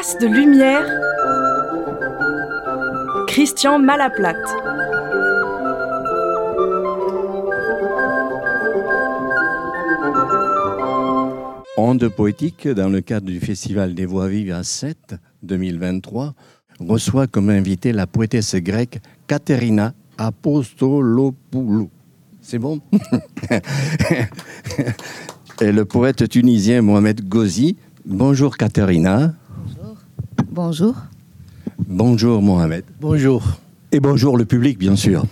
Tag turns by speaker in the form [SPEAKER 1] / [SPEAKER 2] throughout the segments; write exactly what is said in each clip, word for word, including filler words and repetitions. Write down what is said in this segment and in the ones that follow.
[SPEAKER 1] Traces de lumière, Christian Malaplate.
[SPEAKER 2] Ondes poétiques, dans le cadre du Festival des Voix Vives à Sète deux mille vingt-trois, reçoit comme invitée la poétesse grecque Katerina Apostolopoulou. C'est bon? Et le poète tunisien Mohamed Ghozi. Bonjour Katerina.
[SPEAKER 3] Bonjour. Bonjour.
[SPEAKER 2] Bonjour Mohamed.
[SPEAKER 4] Bonjour.
[SPEAKER 2] Et bonjour le public, bien sûr.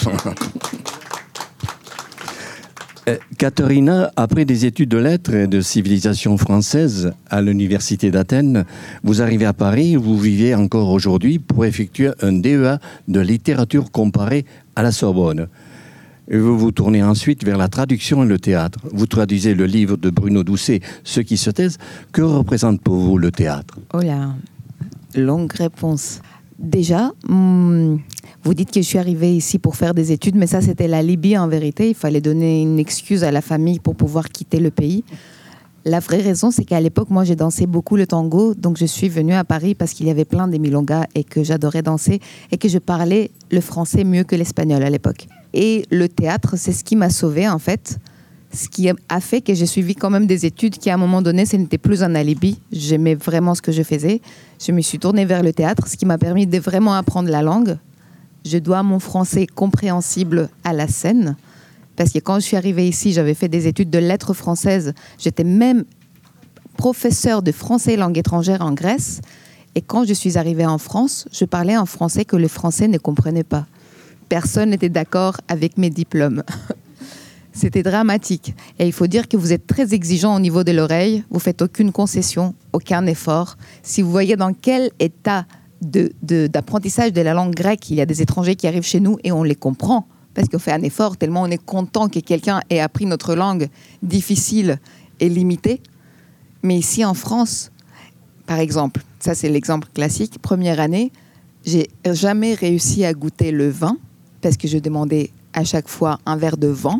[SPEAKER 2] Katerina, après des études de lettres et de civilisation française à l'université d'Athènes, vous arrivez à Paris où vous vivez encore aujourd'hui pour effectuer un D E A de littérature comparée à la Sorbonne. Et vous vous tournez ensuite vers la traduction et le théâtre. Vous traduisez le livre de Bruno Doucet, Ceux qui se taisent. Que représente pour vous le théâtre?
[SPEAKER 3] Oh là, longue réponse. Déjà, hum, vous dites que je suis arrivée ici pour faire des études, mais ça, c'était la Libye en vérité. Il fallait donner une excuse à la famille pour pouvoir quitter le pays. La vraie raison, c'est qu'à l'époque, moi, j'ai dansé beaucoup le tango. Donc, je suis venue à Paris parce qu'il y avait plein des milongas et que j'adorais danser et que je parlais le français mieux que l'espagnol à l'époque. Et le théâtre, c'est ce qui m'a sauvée, en fait. Ce qui a fait que j'ai suivi quand même des études qui, à un moment donné, ce n'était plus un alibi. J'aimais vraiment ce que je faisais. Je me suis tournée vers le théâtre, ce qui m'a permis de vraiment apprendre la langue. Je dois mon français compréhensible à la scène. Parce que quand je suis arrivée ici, j'avais fait des études de lettres françaises. J'étais même professeure de français et langue étrangère en Grèce. Et quand je suis arrivée en France, je parlais un français que le français ne comprenait pas. Personne n'était d'accord avec mes diplômes. C'était dramatique. Et il faut dire que vous êtes très exigeant au niveau de l'oreille. Vous ne faites aucune concession, aucun effort. Si vous voyez dans quel état de, de, d'apprentissage de la langue grecque, il y a des étrangers qui arrivent chez nous et on les comprend. Parce qu'on fait un effort, tellement on est content que quelqu'un ait appris notre langue difficile et limitée. Mais ici en France, par exemple, ça c'est l'exemple classique, première année, j'ai jamais réussi à goûter le vin parce que je demandais à chaque fois un verre de vin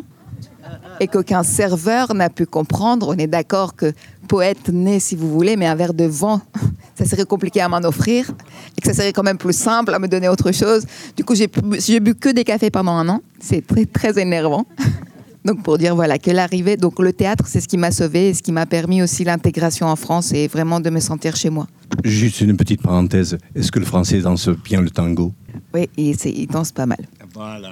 [SPEAKER 3] et qu'aucun serveur n'a pu comprendre. On est d'accord que poète né, si vous voulez, mais un verre de vin, ça serait compliqué à m'en offrir et que ça serait quand même plus simple à me donner autre chose. Du coup, j'ai, j'ai bu que des cafés pendant un an. C'est très, très énervant. Donc, pour dire voilà, que l'arrivée, donc le théâtre, c'est ce qui m'a sauvée et ce qui m'a permis aussi l'intégration en France et vraiment de me sentir chez moi.
[SPEAKER 2] Juste une petite parenthèse. Est-ce que le français danse bien le tango?
[SPEAKER 3] Oui, et c'est, il danse pas mal.
[SPEAKER 2] Voilà.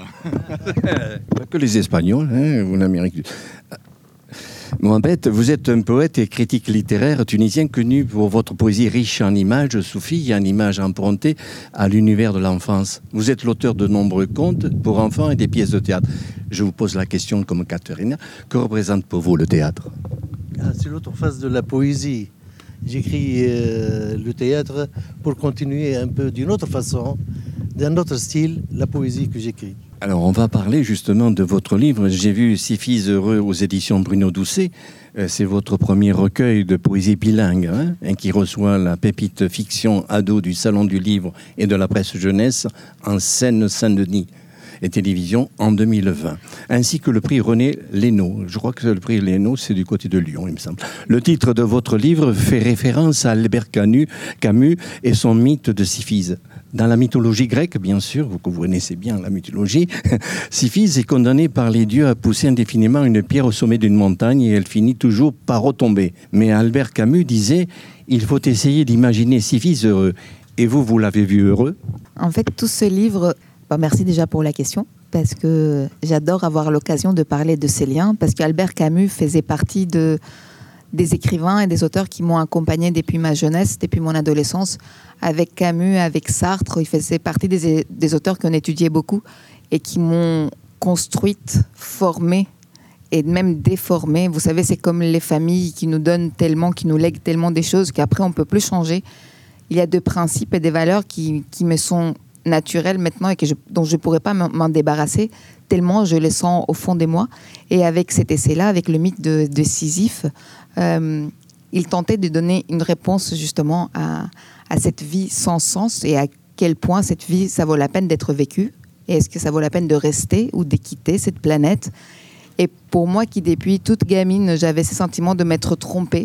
[SPEAKER 2] Pas que les Espagnols, hein, ou l'Amérique. Mohamed, vous êtes un poète et critique littéraire tunisien connu pour votre poésie riche en images, Soufie, en images empruntées à l'univers de l'enfance. Vous êtes l'auteur de nombreux contes pour enfants et des pièces de théâtre. Je vous pose la question comme Katerina. Que représente pour vous le théâtre?
[SPEAKER 4] Ah, c'est l'autre face de la poésie. J'écris euh, le théâtre pour continuer un peu d'une autre façon, d'un autre style, la poésie que j'écris.
[SPEAKER 2] Alors, on va parler justement de votre livre. J'ai vu Six fils heureux aux éditions Bruno Doucet. C'est votre premier recueil de poésie bilingue, hein, qui reçoit la pépite fiction ado du Salon du Livre et de la Presse Jeunesse en Seine-Saint-Denis et télévision en deux mille vingt, ainsi que le prix René Lénaud. Je crois que le prix Lénaud, c'est du côté de Lyon, il me semble. Le titre de votre livre fait référence à Albert Camus, Camus et son mythe de Sisyphe. Dans la mythologie grecque, bien sûr, vous, vous connaissez bien la mythologie, Sisyphe est condamné par les dieux à pousser indéfiniment une pierre au sommet d'une montagne et elle finit toujours par retomber. Mais Albert Camus disait « Il faut essayer d'imaginer Sisyphe heureux ». Et vous, vous l'avez vu heureux?
[SPEAKER 3] En fait, tout ce livre... Bon, merci déjà pour la question, parce que j'adore avoir l'occasion de parler de ces liens, parce qu'Albert Camus faisait partie de, des écrivains et des auteurs qui m'ont accompagné depuis ma jeunesse, depuis mon adolescence. Avec Camus, avec Sartre, il faisait partie des, des auteurs qu'on étudiait beaucoup et qui m'ont construite, formée et même déformée. Vous savez, c'est comme les familles qui nous donnent tellement, qui nous lèguent tellement des choses qu'après on ne peut plus changer. Il y a des principes et des valeurs qui, qui me sont naturelles maintenant et que je, dont je ne pourrais pas m'en débarrasser tellement je les sens au fond de moi. Et avec cet essai-là, avec le mythe de, de Sisyphe, euh, il tentait de donner une réponse justement à, à cette vie sans sens et à quel point cette vie, ça vaut la peine d'être vécue. Et est-ce que ça vaut la peine de rester ou de quitter cette planète? Et pour moi, qui depuis toute gamine, j'avais ce sentiment de m'être trompée,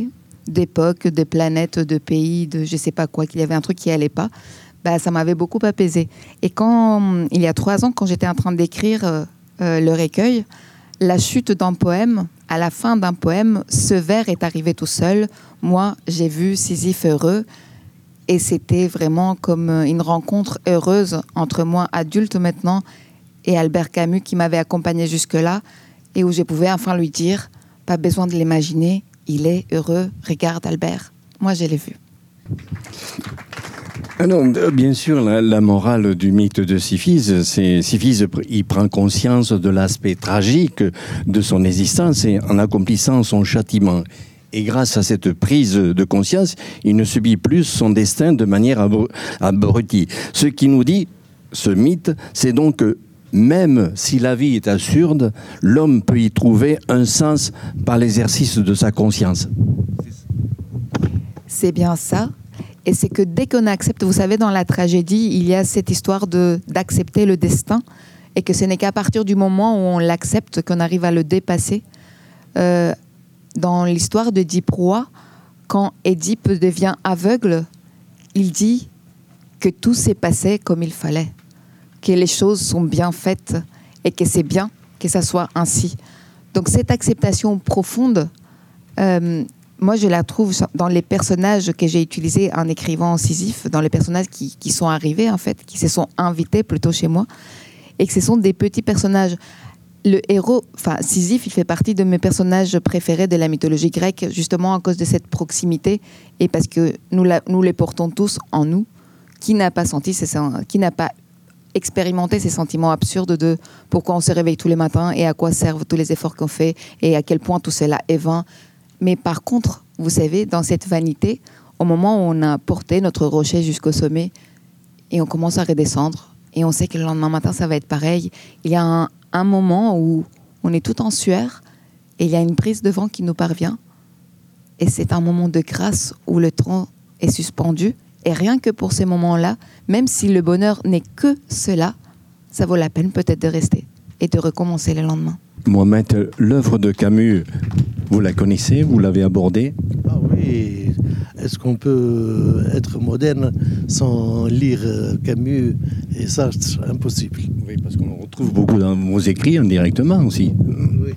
[SPEAKER 3] d'époque, de planète, de pays, de je sais pas quoi, qu'il y avait un truc qui allait pas, bah, ça m'avait beaucoup apaisé. Et quand, il y a trois ans, quand j'étais en train d'écrire euh, euh, le recueil, la chute d'un poème, à la fin d'un poème, ce vers est arrivé tout seul. Moi, j'ai vu Sisyphe heureux. Et c'était vraiment comme une rencontre heureuse entre moi, adulte maintenant, et Albert Camus qui m'avait accompagné jusque-là, et où je pouvais enfin lui dire, pas besoin de l'imaginer, il est heureux, regarde Albert. Moi, je l'ai vu.
[SPEAKER 2] Alors, bien sûr, la, la morale du mythe de Sisyphe, c'est Sisyphe, il prend conscience de l'aspect tragique de son existence et en accomplissant son châtiment. Et grâce à cette prise de conscience, il ne subit plus son destin de manière abru- abrutie. Ce qui nous dit, ce mythe, c'est donc que même si la vie est absurde, l'homme peut y trouver un sens par l'exercice de sa conscience.
[SPEAKER 3] C'est bien ça. Et c'est que dès qu'on accepte, vous savez, dans la tragédie, il y a cette histoire de, d'accepter le destin, et que ce n'est qu'à partir du moment où on l'accepte qu'on arrive à le dépasser. Euh, dans l'histoire d'Œdipe Roi, quand Édipe devient aveugle, il dit que tout s'est passé comme il fallait, que les choses sont bien faites et que c'est bien que ça soit ainsi. Donc cette acceptation profonde, euh, moi je la trouve dans les personnages que j'ai utilisés en écrivant Sisyphe, dans les personnages qui, qui sont arrivés en fait, qui se sont invités plutôt chez moi, et que ce sont des petits personnages. Le héros, enfin Sisyphe, il fait partie de mes personnages préférés de la mythologie grecque, justement à cause de cette proximité et parce que nous, la, nous les portons tous en nous. Qui n'a pas senti, ces, qui n'a pas expérimenté ces sentiments absurdes de pourquoi on se réveille tous les matins et à quoi servent tous les efforts qu'on fait et à quel point tout cela est vain. Mais par contre, vous savez, dans cette vanité, au moment où on a porté notre rocher jusqu'au sommet et on commence à redescendre et on sait que le lendemain matin ça va être pareil, il y a un un moment où on est tout en sueur et il y a une prise de vent qui nous parvient et c'est un moment de grâce où le temps est suspendu et rien que pour ces moments-là, même si le bonheur n'est que cela, ça vaut la peine peut-être de rester et de recommencer le lendemain.
[SPEAKER 2] Mohamed, l'œuvre de Camus, vous la connaissez, vous l'avez abordée?
[SPEAKER 4] Ah oui, est-ce qu'on peut être moderne sans lire Camus et Sartre? Impossible.
[SPEAKER 2] Oui, parce qu'on retrouve beaucoup dans vos écrits indirectement aussi.
[SPEAKER 4] Oui.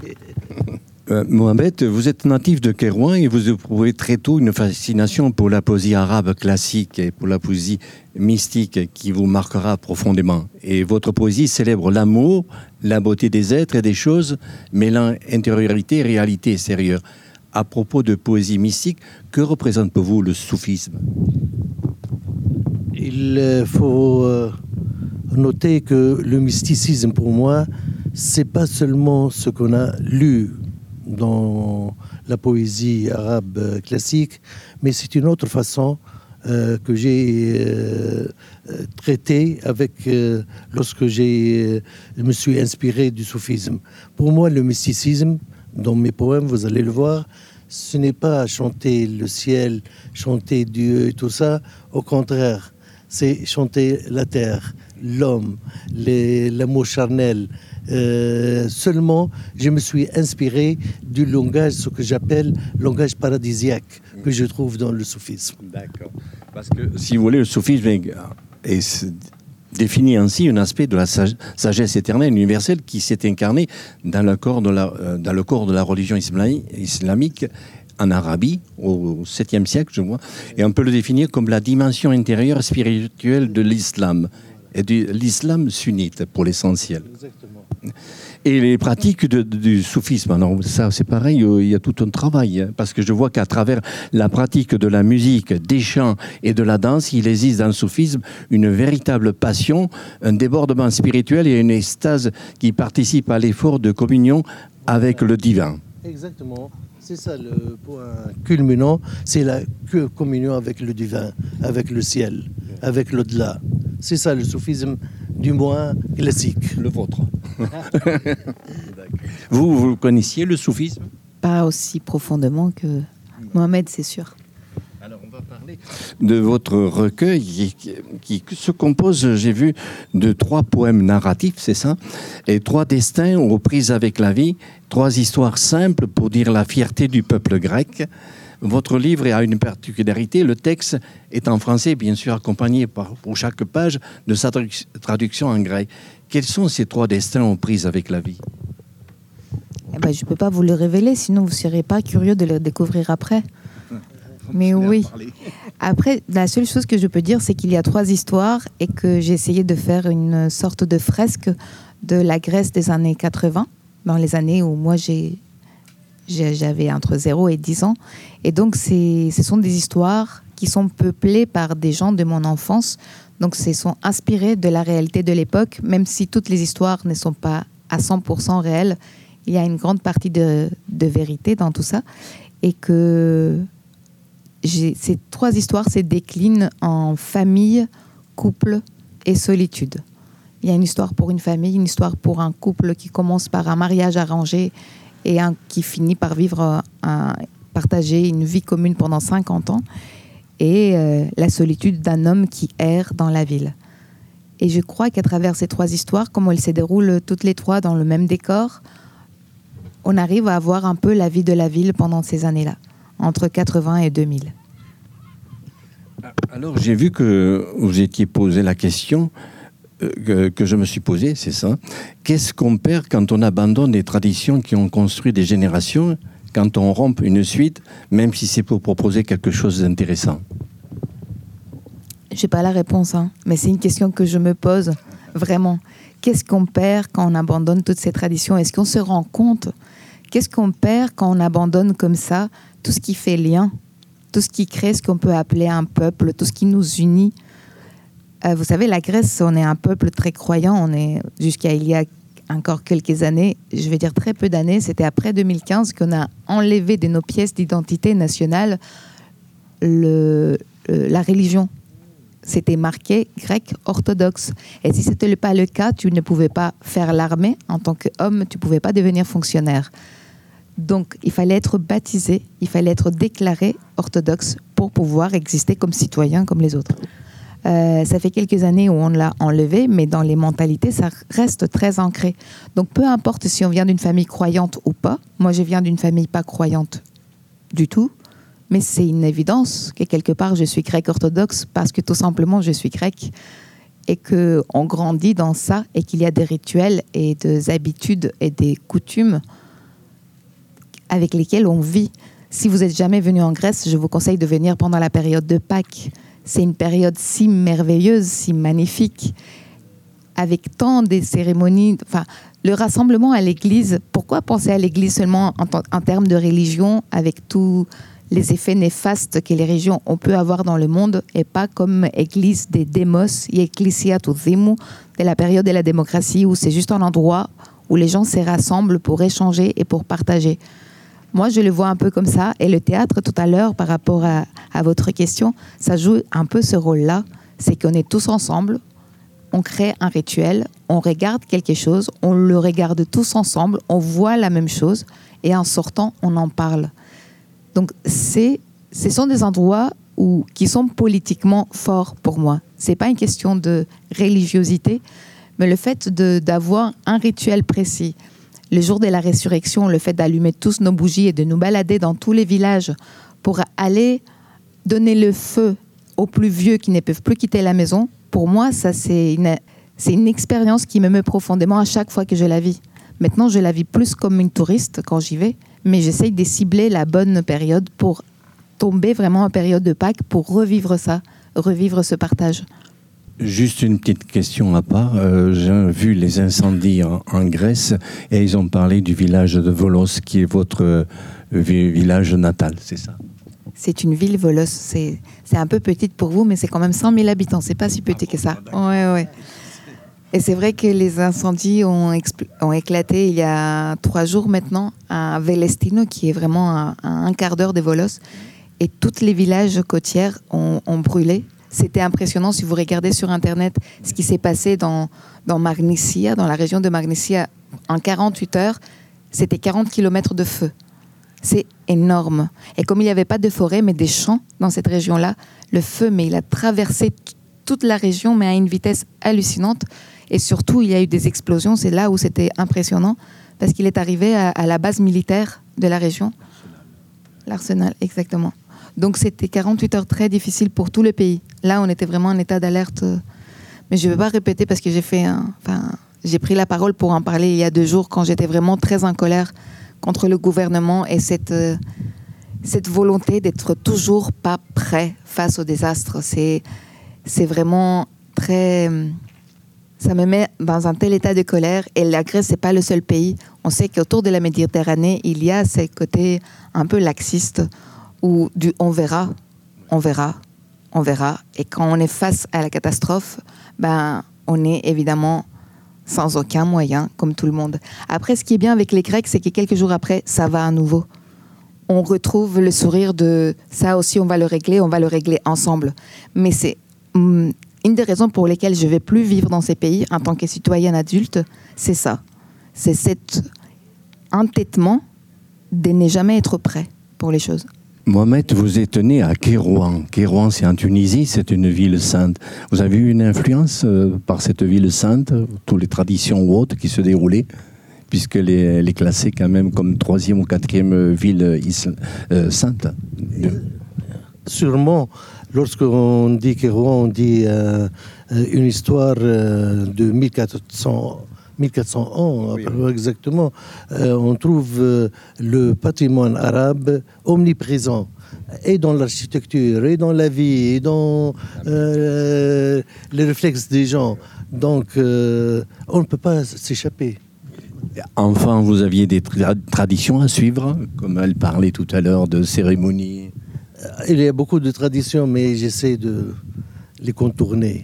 [SPEAKER 2] Euh, Mohamed, vous êtes natif de Kairouan et vous éprouvez très tôt une fascination pour la poésie arabe classique et pour la poésie mystique qui vous marquera profondément. Et votre poésie célèbre l'amour, la beauté des êtres et des choses, mêlant intériorité et réalité extérieure. À propos de poésie mystique, que représente pour vous le soufisme?
[SPEAKER 4] Il faut noter que le mysticisme, pour moi, c'est pas seulement ce qu'on a lu dans la poésie arabe classique, mais c'est une autre façon euh, que j'ai euh, traitée avec euh, lorsque j'ai, je me suis inspiré du soufisme. Pour moi, le mysticisme, dans mes poèmes, vous allez le voir, ce n'est pas chanter le ciel, chanter Dieu et tout ça. Au contraire, c'est chanter la terre, l'homme, les, l'amour charnel. Euh, seulement, je me suis inspiré du langage, ce que j'appelle langage paradisiaque, que je trouve dans le soufisme.
[SPEAKER 2] D'accord. Parce que, si vous voulez, le soufisme est, est définit ainsi un aspect de la sagesse éternelle universelle qui s'est incarné dans le corps de la, euh, dans le corps de la religion islamique en Arabie, au septième siècle, je vois. Et on peut le définir comme la dimension intérieure spirituelle de l'islam, et de l'islam sunnite, pour l'essentiel.
[SPEAKER 4] Exactement.
[SPEAKER 2] Et les pratiques de, de, du soufisme, alors ça c'est pareil, il y a tout un travail, hein, parce que je vois qu'à travers la pratique de la musique, des chants et de la danse, il existe dans le soufisme une véritable passion, un débordement spirituel et une extase qui participe à l'effort de communion avec le divin.
[SPEAKER 4] Exactement. C'est ça le point culminant, c'est la communion avec le divin, avec le ciel, avec l'au-delà. C'est ça le soufisme, du moins classique.
[SPEAKER 2] Le vôtre. vous, vous connaissiez le soufisme?
[SPEAKER 3] Pas aussi profondément que Mohamed, c'est sûr.
[SPEAKER 2] Alors on va parler de votre recueil qui, qui se compose, j'ai vu, de trois poèmes narratifs, c'est ça? Et trois destins aux prises avec la vie, trois histoires simples pour dire la fierté du peuple grec. Votre livre a une particularité, le texte est en français, bien sûr accompagné par, pour chaque page de sa tradu- traduction en grec. Quels sont ces trois destins aux prises avec la vie?
[SPEAKER 3] Eh ben, je ne peux pas vous le révéler, sinon vous ne serez pas curieux de le découvrir après. Mais oui. Après, la seule chose que je peux dire, c'est qu'il y a trois histoires et que j'ai essayé de faire une sorte de fresque de la Grèce des années quatre-vingts, dans les années où moi j'ai, j'ai, j'avais entre zéro et dix ans. Et donc, c'est, ce sont des histoires qui sont peuplées par des gens de mon enfance. Donc, ce sont inspirés de la réalité de l'époque, même si toutes les histoires ne sont pas à cent pour cent réelles. Il y a une grande partie de, de vérité dans tout ça. Et que j'ai, ces trois histoires se déclinent en famille, couple et solitude. Il y a une histoire pour une famille, une histoire pour un couple qui commence par un mariage arrangé et un qui finit par vivre, un, partager une vie commune pendant cinquante ans. Et euh, la solitude d'un homme qui erre dans la ville. Et je crois qu'à travers ces trois histoires, comme elles se déroulent toutes les trois dans le même décor, on arrive à avoir un peu la vie de la ville pendant ces années-là, entre quatre-vingts et deux mille.
[SPEAKER 2] Alors, j'ai vu que vous étiez posé la question euh, que, que je me suis posée, c'est ça. Qu'est-ce qu'on perd quand on abandonne des traditions qui ont construit des générations, quand on rompt une suite, même si c'est pour proposer quelque chose d'intéressant?
[SPEAKER 3] Je n'ai pas la réponse, hein, mais c'est une question que je me pose vraiment. Qu'est-ce qu'on perd quand on abandonne toutes ces traditions? Est-ce qu'on se rend compte? Qu'est-ce qu'on perd quand on abandonne comme ça tout ce qui fait lien, tout ce qui crée ce qu'on peut appeler un peuple, tout ce qui nous unit? euh, Vous savez, la Grèce, on est un peuple très croyant. On est, jusqu'à il y a encore quelques années, je vais dire très peu d'années, c'était après deux mille quinze qu'on a enlevé de nos pièces d'identité nationale le, le, la religion. C'était marqué grec orthodoxe. Et si ce n'était pas le cas, tu ne pouvais pas faire l'armée. En tant qu'homme, tu ne pouvais pas devenir fonctionnaire. Donc, il fallait être baptisé, il fallait être déclaré orthodoxe pour pouvoir exister comme citoyen, comme les autres. Euh, ça fait quelques années où on l'a enlevé, mais dans les mentalités, ça reste très ancré. Donc, peu importe si on vient d'une famille croyante ou pas. Moi, je viens d'une famille pas croyante du tout. Mais c'est une évidence que quelque part, je suis grecque orthodoxe parce que tout simplement, je suis grecque et qu'on grandit dans ça et qu'il y a des rituels et des habitudes et des coutumes avec lesquelles on vit. Si vous n'êtes jamais venu en Grèce, je vous conseille de venir pendant la période de Pâques. C'est une période si merveilleuse, si magnifique, avec tant de cérémonies. Enfin, le rassemblement à l'église, pourquoi penser à l'église seulement en, t- en termes de religion avec tout les effets néfastes que les religions on peut avoir dans le monde et pas comme église des démos et ecclesia του Δήμου de la période de la démocratie où c'est juste un endroit où les gens se rassemblent pour échanger et pour partager. Moi, je le vois un peu comme ça. Et le théâtre, tout à l'heure, par rapport à, à votre question, ça joue un peu ce rôle-là. C'est qu'on est tous ensemble, on crée un rituel, on regarde quelque chose, on le regarde tous ensemble, on voit la même chose et en sortant, on en parle. Donc, c'est, ce sont des endroits où, qui sont politiquement forts pour moi. Ce n'est pas une question de religiosité, mais le fait de, d'avoir un rituel précis. Le jour de la résurrection, le fait d'allumer tous nos bougies et de nous balader dans tous les villages pour aller donner le feu aux plus vieux qui ne peuvent plus quitter la maison, pour moi, ça, c'est une, c'est une expérience qui me meut profondément à chaque fois que je la vis. Maintenant, je la vis plus comme une touriste quand j'y vais, mais j'essaye de cibler la bonne période pour tomber vraiment en période de Pâques pour revivre ça, revivre ce partage.
[SPEAKER 2] Juste une petite question à part. Euh, j'ai vu les incendies en, en Grèce et ils ont parlé du village de Volos qui est votre euh, village natal, c'est ça?
[SPEAKER 3] C'est une ville, Volos. C'est, c'est un peu petite pour vous, mais c'est quand même cent mille habitants. C'est pas si petit que ça. Ouais, ouais. Et c'est vrai que les incendies ont, expl- ont éclaté il y a trois jours maintenant à Velestino, qui est vraiment à, à un quart d'heure de Volos. Et tous les villages côtiers ont, ont brûlé. C'était impressionnant si vous regardez sur Internet ce qui s'est passé dans, dans Magnesia, dans la région de Magnesia. En quarante-huit heures, c'était quarante kilomètres de feu. C'est énorme. Et comme il n'y avait pas de forêt, mais des champs dans cette région-là, le feu, mais il a traversé t- toute la région, mais à une vitesse hallucinante. Et surtout, il y a eu des explosions. C'est là où c'était impressionnant, parce qu'il est arrivé à, à la base militaire de la région. L'arsenal, exactement. Donc c'était quarante-huit heures très difficiles pour tout le pays. Là, on était vraiment en état d'alerte. Mais je ne vais pas répéter parce que j'ai fait un... Enfin, j'ai pris la parole pour en parler il y a deux jours quand j'étais vraiment très en colère contre le gouvernement et cette, euh, cette volonté d'être toujours pas prêt face au désastre. C'est, c'est vraiment très... Ça me met dans un tel état de colère. Et la Grèce, ce n'est pas le seul pays. On sait qu'autour de la Méditerranée, il y a ce côté un peu laxiste où du on verra, on verra, on verra. Et quand on est face à la catastrophe, ben, on est évidemment sans aucun moyen, comme tout le monde. Après, ce qui est bien avec les Grecs, c'est que quelques jours après, ça va à nouveau. On retrouve le sourire de ça aussi, on va le régler, on va le régler ensemble. Mais c'est hum, une des raisons pour lesquelles je ne vais plus vivre dans ces pays en tant que citoyenne adulte, c'est ça. C'est cet entêtement de ne jamais être prêt pour les choses.
[SPEAKER 2] Mohamed, vous êtes né à Kérouan. Kérouan, c'est en Tunisie, c'est une ville sainte. Vous avez eu une influence euh, par cette ville sainte, toutes les traditions ou autres qui se déroulaient, puisqu'elle est, elle est classée quand même comme troisième ou quatrième ville isla- euh, sainte.
[SPEAKER 4] Sûrement, lorsqu'on dit Kérouan, on dit euh, une histoire euh, de mille quatre cents ans, oui, oui. Exactement. Euh, on trouve euh, le patrimoine arabe omniprésent, et dans l'architecture, et dans la vie, et dans euh, les réflexes des gens. Donc, euh, on ne peut pas s'échapper.
[SPEAKER 2] Enfant, vous aviez des tra- traditions à suivre, comme elle parlait tout à l'heure de cérémonies.
[SPEAKER 4] Il y a beaucoup de traditions, mais j'essaie de les contourner.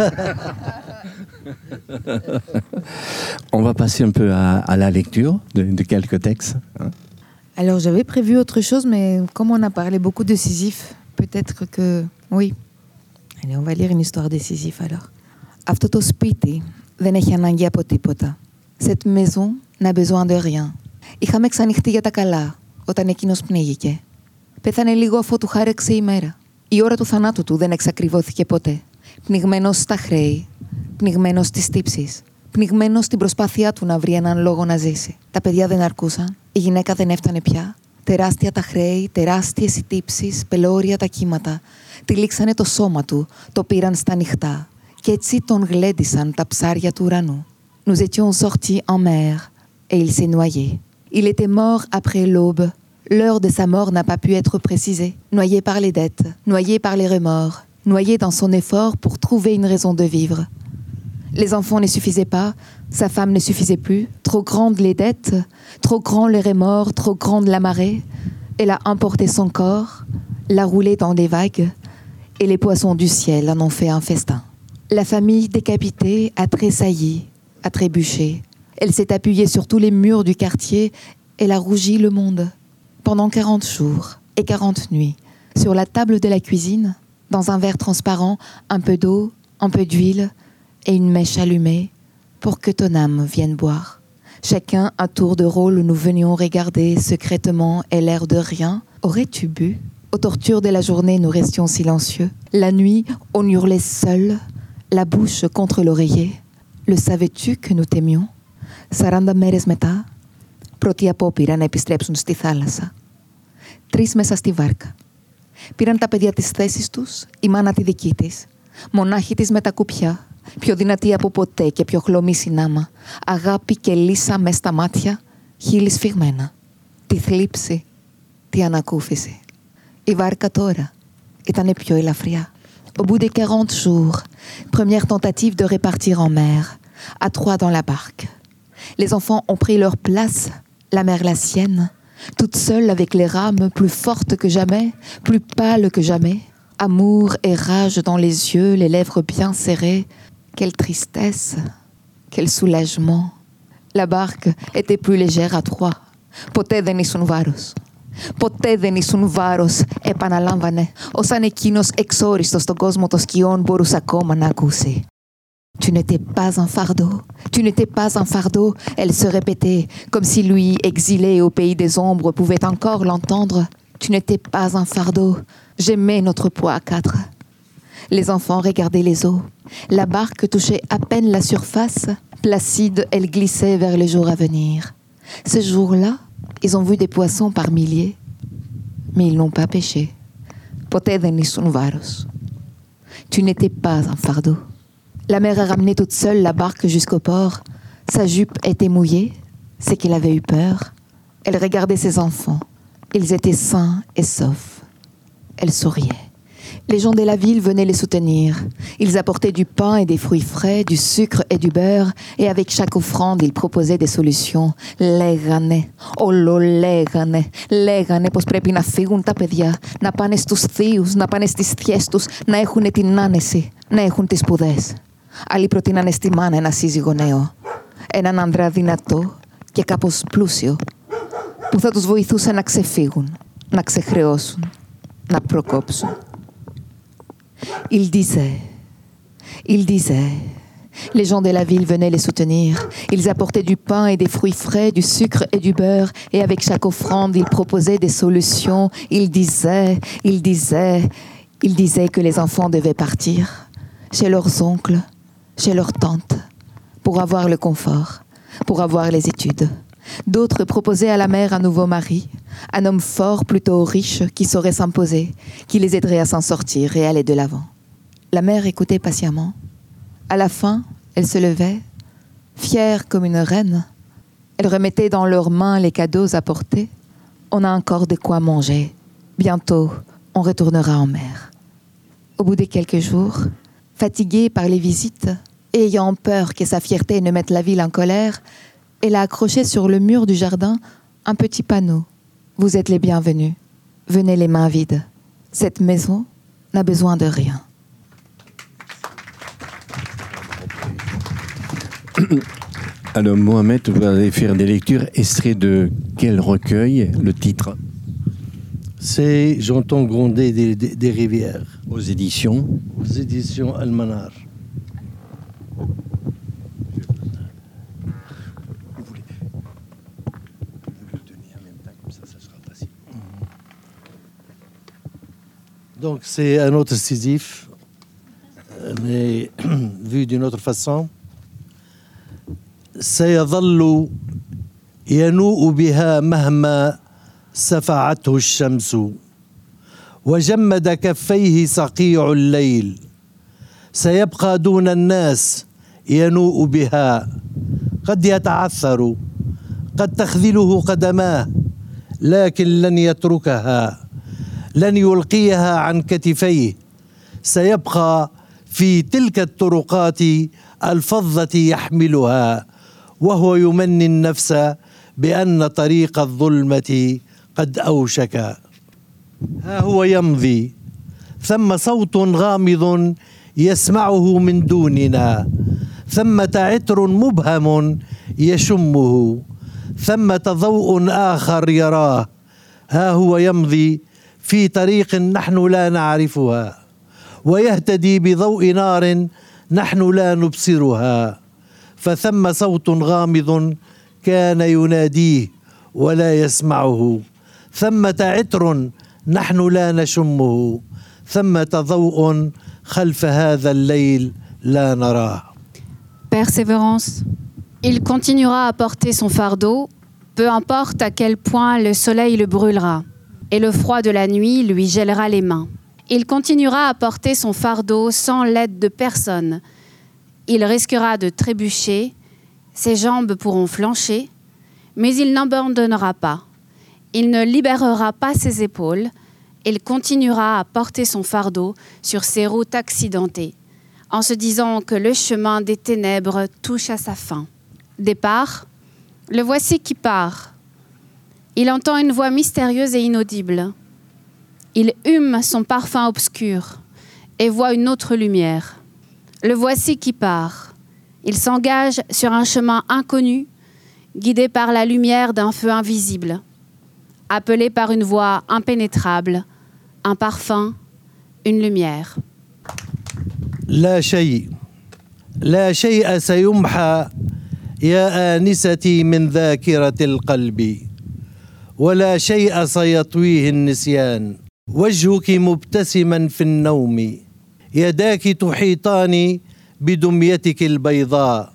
[SPEAKER 2] On va passer un peu à, à la lecture de, de quelques textes. Hein.
[SPEAKER 3] Alors, j'avais prévu autre chose, mais comme on a parlé beaucoup de Sisyphe, peut-être que... Oui. Allez, on va lire une histoire de Sisyphe, alors. Αυτό το σπίτι δεν έχει ανάγκη από τίποτα. Cette maison n'a besoin de rien. Είχαμε ξανοιχτεί για τα καλά, όταν εκείνος πνίγηκε. Πέθανε λίγο αφού του χάρεξε η μέρα. Η ώρα του θανάτου του δεν εξακριβώθηκε ποτέ. Πνιγμένος στα χρέη, πνιγμένος στις τύψεις, πνιγμένος στην προσπάθειά του να βρει έναν λόγο να ζήσει. Τα παιδιά δεν αρκούσαν, η γυναίκα δεν έφτανε πια. Τεράστια τα χρέη, τεράστιες οι τύψεις, πελώρια τα κύματα. Τυλίξανε το σώμα του, το πήραν στα νυχτά. Κι έτσι τον γλέντισαν τα ψάρια του ουρανού. Nous étions sortis en mer, et il s'est noyé. Il était mort après l'aube. L'heure de sa mort n'a pas pu être précisée. Noyé par les dettes, noyé par les remords, noyé dans son effort pour trouver une raison de vivre. Les enfants ne suffisaient pas, sa femme ne suffisait plus. Trop grandes les dettes, trop grands les remords, trop grande la marée. Elle a emporté son corps, l'a roulé dans des vagues, et les poissons du ciel en ont fait un festin. La famille décapitée a tressailli, a trébuché. Elle s'est appuyée sur tous les murs du quartier, elle a rougi le monde. Pendant quarante jours et quarante nuits, sur la table de la cuisine, dans un verre transparent, un peu d'eau, un peu d'huile et une mèche allumée pour que ton âme vienne boire. Chacun à tour de rôle, nous venions regarder secrètement et l'air de rien. Aurais-tu bu? Aux tortures de la journée, nous restions silencieux. La nuit, on hurlait seul, la bouche contre l'oreiller. Le savais-tu que nous t'aimions? Σαράντα μέρες μετά, πρώτη απόπειρα να επιστρέψουν στη θάλασσα. Τρεις μέσα στη βάρκα. Πήραν τα παιδιά τις θέσεις τους, η μάνα τη δική της. Μονάχη της με τα κουπιά, πιο δυνατή από ποτέ και πιο χλωμή συνάμα. Αγάπη και λύσα μες στα μάτια, χείλη σφιγμένα. Τη θλίψη, τη ανακούφιση. Η βάρκα τώρα ήταν πιο ελαφριά. Au bout des quarante jours, première tentative de répartir en mer, à trois dans la barque. Les enfants ont pris leur place, la mère la sienne, toute seule avec les rames plus fortes que jamais, plus pâles que jamais. Amour et rage dans les yeux, les lèvres bien serrées. Quelle tristesse, quel soulagement. La barque était plus légère à trois. Ποτέ δεν ήσουν βάρος. Ποτέ δεν ήσουν βάρος, επαναλάμβανε, ως αν εκείνος εξόριστος στον κόσμο των σκιών μπορούσε ακόμα να ακούσει. Tu n'étais pas un fardeau, tu n'étais pas un fardeau, elle se répétait, comme si lui, exilé au pays des ombres, pouvait encore l'entendre. Tu n'étais pas un fardeau, j'aimais notre poids à quatre. Les enfants regardaient les eaux. La barque touchait à peine la surface. Placide, elle glissait vers les jours à venir. Ce jour-là, ils ont vu des poissons par milliers. mais ils n'ont pas péché. Ποτέ δεν ήσουν βάρος. Tu n'étais pas un fardeau. La mère a ramené toute seule la barque jusqu'au port. Sa jupe était mouillée, c'est qu'elle avait eu peur. Elle regardait ses enfants. Ils étaient sains et saufs. Elle souriait. Les gens de la ville venaient les soutenir. Ils apportaient du pain et des fruits frais, du sucre et du beurre, et avec chaque offrande, ils proposaient des solutions. Λέγανε, όλο λέγανε, λέγανε πως πρέπει να φύγουν τα παιδιά, να πάνε στους θείους, να πάνε στις θειές τους, να έχουν την άνεση, να έχουν τις σπουδές. Άλλοι προτείνανε στη μάνα ένα σύζυγο νέο, έναν άντρα δυνατό και κάπως πλούσιο, που θα τους βοηθούσε να ξεφύγουν, να ξεχρεώσουν, να προκόψουν. Il disait, il disait, les gens de la ville venaient les soutenir. Ils apportaient du pain et des fruits frais, du sucre et du beurre, et avec chaque offrande, ils proposaient des solutions. Ils disaient, ils disaient, ils disaient que les enfants devaient partir chez leurs oncles, chez leurs tantes, pour avoir le confort, pour avoir les études. D'autres proposaient à la mère un nouveau mari, un homme fort, plutôt riche, qui saurait s'imposer, qui les aiderait à s'en sortir et aller de l'avant. La mère écoutait patiemment. À la fin, elle se levait, fière comme une reine. Elle remettait dans leurs mains les cadeaux apportés. On a encore de quoi manger. Bientôt, on retournera en mer. Au bout de quelques jours, fatiguée par les visites, et ayant peur que sa fierté ne mette la ville en colère, elle a accroché sur le mur du jardin un petit panneau. Vous êtes les bienvenus. Venez les mains vides. Cette maison n'a besoin de rien.
[SPEAKER 2] Alors Mohamed, vous allez faire des lectures. Extrait de quel recueil, le titre?
[SPEAKER 4] C'est J'entends gronder des, des, des rivières.
[SPEAKER 2] Aux éditions
[SPEAKER 4] Aux éditions Al-Manar. Donc c'est un autre Sisyphe, mais vu d'une autre façon. سيظل ينوء بها مهما سفعته الشمس وجمد كفيه صقيع الليل سيبقى دون الناس ينوء بها قد يتعثر قد تخذله قدماه لكن لن يتركها لن يلقيها عن كتفيه سيبقى في تلك الطرقات الفظة يحملها وهو يمني النفس بأن طريق الظلمة قد أوشك ها هو يمضي ثم صوت غامض يسمعه من دوننا ثمة عطر مبهم يشمه ثمة ضوء آخر يراه ها هو يمضي في طريق نحن لا نعرفها ويهتدي بضوء نار نحن لا نبصرها فثم صوت غامض كان يناديه ولا يسمعه ثمة عطر نحن لا نشمه ثمة ضوء خلف هذا الليل لا نراه.
[SPEAKER 5] Persévérance. Il continuera à porter son fardeau, peu importe à quel point le soleil le brûlera, et le froid de la nuit lui gèlera les mains. Il continuera à porter son fardeau sans l'aide de personne. Il risquera de trébucher, ses jambes pourront flancher, mais il n'abandonnera pas. Il ne libérera pas ses épaules. Il continuera à porter son fardeau sur ses routes accidentées, en se disant que le chemin des ténèbres touche à sa fin. Départ, le voici qui part. Il entend une voix mystérieuse et inaudible. Il hume son parfum obscur et voit une autre lumière. Le voici qui part. Il s'engage sur un chemin inconnu, guidé par la lumière d'un feu invisible, appelé par une voix impénétrable, un parfum, une lumière.
[SPEAKER 4] لا شيء لا شيء سيمحى يا آنستي من ذاكرة القلب ولا شيء سيطويه النسيان وجهك مبتسما في النوم يداك تحيطان بدميتك البيضاء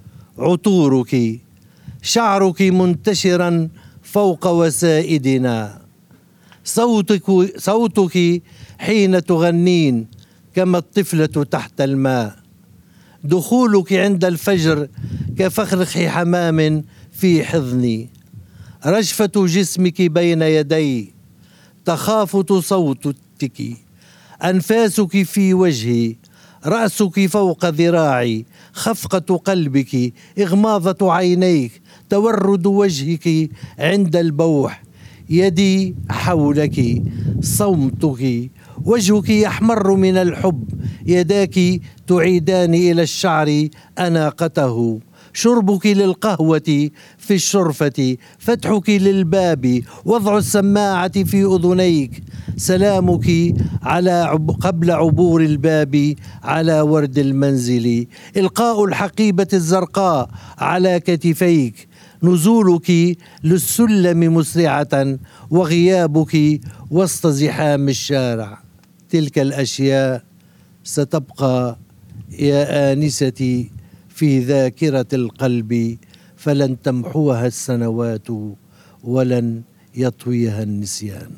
[SPEAKER 4] عطورك شعرك منتشرا فوق وسائدنا صوتك, صوتك حين تغنين كما الطفلة تحت الماء. دخولك عند الفجر كفخرخ حمام في حضني. رجفة جسمك بين يدي تخافت صوتك. أنفاسك في وجهي. رأسك فوق ذراعي. خفقة قلبك. إغماضة عينيك. تورد وجهك عند البوح. يدي حولك. صمتك. وجهك يحمر من الحب. يداك تعيدان إلى الشعر أناقته. شربك للقهوة في الشرفة. فتحك للباب. وضع السماعة في أذنيك. سلامك على عب قبل عبور الباب على ورد المنزل. إلقاء الحقيبة الزرقاء على كتفيك. نزولك للسلم مسرعة. وغيابك وسط زحام الشارع. تلك الأشياء ستبقى يا آنستي في ذاكرة القلب. فلن تمحوها السنوات ولن يطويها النسيان.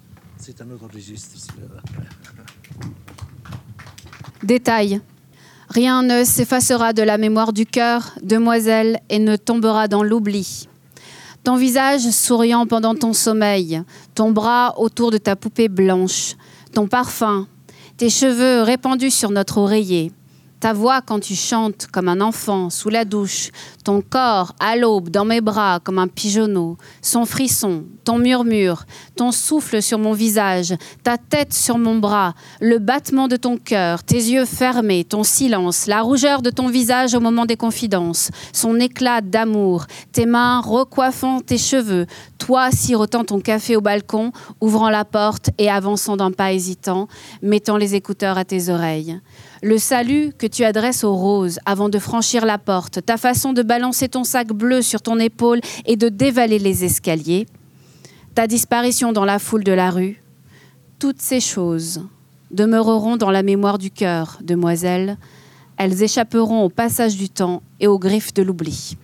[SPEAKER 5] Détail. Rien ne s'effacera de la mémoire du cœur, demoiselle, et ne tombera dans l'oubli. Ton visage souriant pendant ton sommeil, ton bras autour de ta poupée blanche, ton parfum, tes cheveux répandus sur notre oreiller, ta voix quand tu chantes comme un enfant sous la douche, ton corps à l'aube dans mes bras comme un pigeonneau, son frisson, ton murmure, ton souffle sur mon visage, ta tête sur mon bras, le battement de ton cœur, tes yeux fermés, ton silence, la rougeur de ton visage au moment des confidences, son éclat d'amour, tes mains recoiffant tes cheveux, toi sirotant ton café au balcon, ouvrant la porte et avançant d'un pas hésitant, mettant les écouteurs à tes oreilles. Le salut que tu adresses aux roses avant de franchir la porte, ta façon de balancer ton sac bleu sur ton épaule et de dévaler les escaliers, ta disparition dans la foule de la rue, toutes ces choses demeureront dans la mémoire du cœur, demoiselle. Elles échapperont au passage du temps et aux griffes de l'oubli.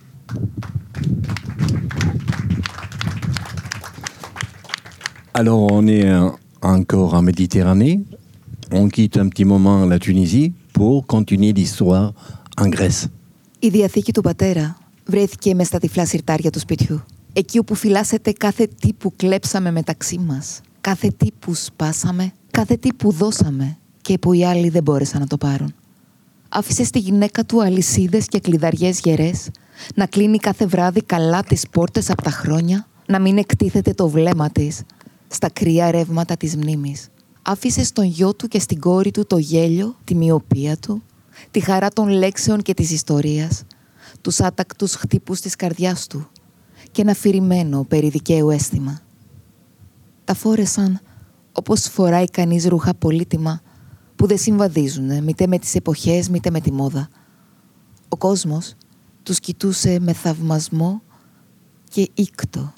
[SPEAKER 2] Alors, on est un, encore en Méditerranée. On quitte un petit moment la Tunisie pour continuer l'histoire en Grèce.
[SPEAKER 3] Η διαθήκη του πατέρα βρέθηκε μες στα τυφλά συρτάρια του σπιτιού. Εκεί όπου φυλάσσεται κάθε τι που κλέψαμε μεταξύ μας. Κάθε τι που σπάσαμε, κάθε τι που δώσαμε και που οι άλλοι δεν μπόρεσαν να το πάρουν. Άφησε στη γυναίκα του αλυσίδες και κλειδαριές γερές, να κλείνει κάθε βράδυ καλά τις πόρτες από τα χρόνια, να μην εκτίθεται το βλέμμα της στα κρύα ρεύματα της μνήμης. Άφησε στον γιο του και στην κόρη του το γέλιο, τη μοιοπία του, τη χαρά των λέξεων και της ιστορίας, τους άτακτους χτύπους της καρδιάς του και ένα αφηρημένο περί δικαίου αίσθημα. Τα φόρεσαν όπως φοράει κανείς ρούχα πολύτιμα που δεν συμβαδίζουν μήτε με τις εποχές μήτε με τη μόδα. Ο κόσμος τους κοιτούσε με θαυμασμό και ήκτο.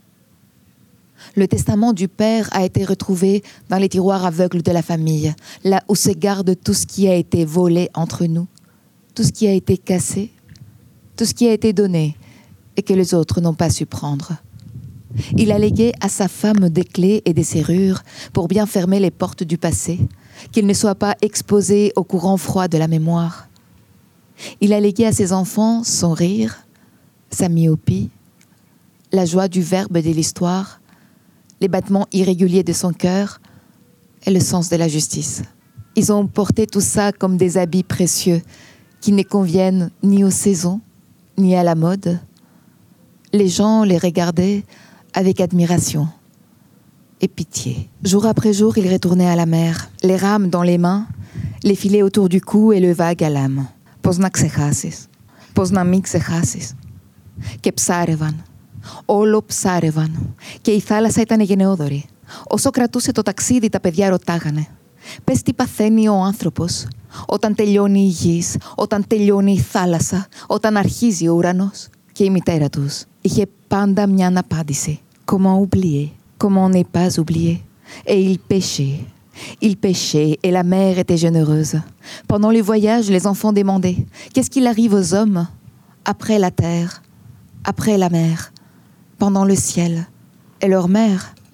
[SPEAKER 3] Le testament du père a été retrouvé dans les tiroirs aveugles de la famille, là où se garde tout ce qui a été volé entre nous, tout ce qui a été cassé, tout ce qui a été donné et que les autres n'ont pas su prendre. Il a légué à sa femme des clés et des serrures pour bien fermer les portes du passé, qu'ils ne soient pas exposés au courant froid de la mémoire. Il a légué à ses enfants son rire, sa myopie, la joie du verbe de l'histoire, les battements irréguliers de son cœur et le sens de la justice. Ils ont porté tout ça comme des habits précieux qui ne conviennent ni aux saisons, ni à la mode. Les gens les regardaient avec admiration et pitié. Jour après jour, il retournait à la mer, les rames dans les mains, les filets autour du cou et le vague à l'âme. Πώς να ξεχάσεις, πώς να μην ξεχάσεις. Και ψάρευαν, όλο ψάρευαν. Και η θάλασσα ήταν γενναιόδορη. Όσο κρατούσε το ταξίδι, τα παιδιά ρωτάγανε. Πες τι παθαίνει ο άνθρωπος όταν τελειώνει η γης, όταν τελειώνει η θάλασσα, όταν αρχίζει ο ουρανός. Και η μητέρα τους είχε πάντα μια απάντηση. Comment oublier, comment ne pas oublier. Et il pêchait. Il pêchait et la mer était généreuse. Pendant les voyages, les enfants demandaient « Qu'est-ce qu'il arrive aux hommes après la terre, après la mer, pendant le ciel ?» Et leur mère